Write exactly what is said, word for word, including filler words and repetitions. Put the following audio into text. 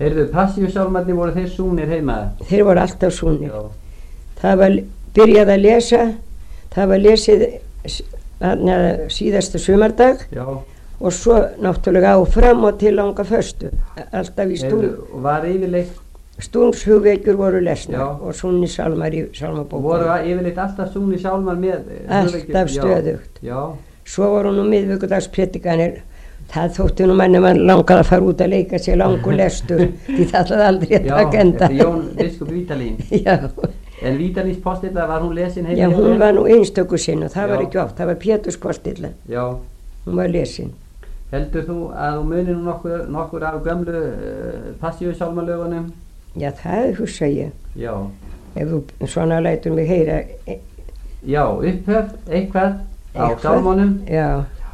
Heyrðu, passíusálmarnir voru þeir súnir heima? Þeir voru alltaf súnir. Já. Það var byrjað að lesa, það var lesið síðasta sumardag. Já. Og svo náttúrulega áfram og til langa föstu, alltaf í stún. Heyrðu, og var yfirleitt? Stúnshugvekjur voru lesnar og súnni sálmar í sálmabókum. Voru yfirleitt alltaf súnni sálmar með hugvekjur? Alltaf stöðugt. Já. Svo voru nú miðvikudagspredikanir. Það þótti nú manni mann langaði að fara út að leika sér langu lestur, því það ætlaði aldrei að taka enda. Já, þetta Jón biskup Vídalín. Já. En Vídalíns postilla, var hún lesin heim? Já, hún var nú einstöku sinn og það Já. Var ekki oft, það var Péturs postilla. Já. Hún var lesin. Heldur þú að þú munir nú nokkur, nokkur af gömlu uh, passíusálmalögunum? Já, það hugsa ég. Já. Ef þú svona lætur mig heyra. Já, upphöf, eitthvað á sálmónum. Já.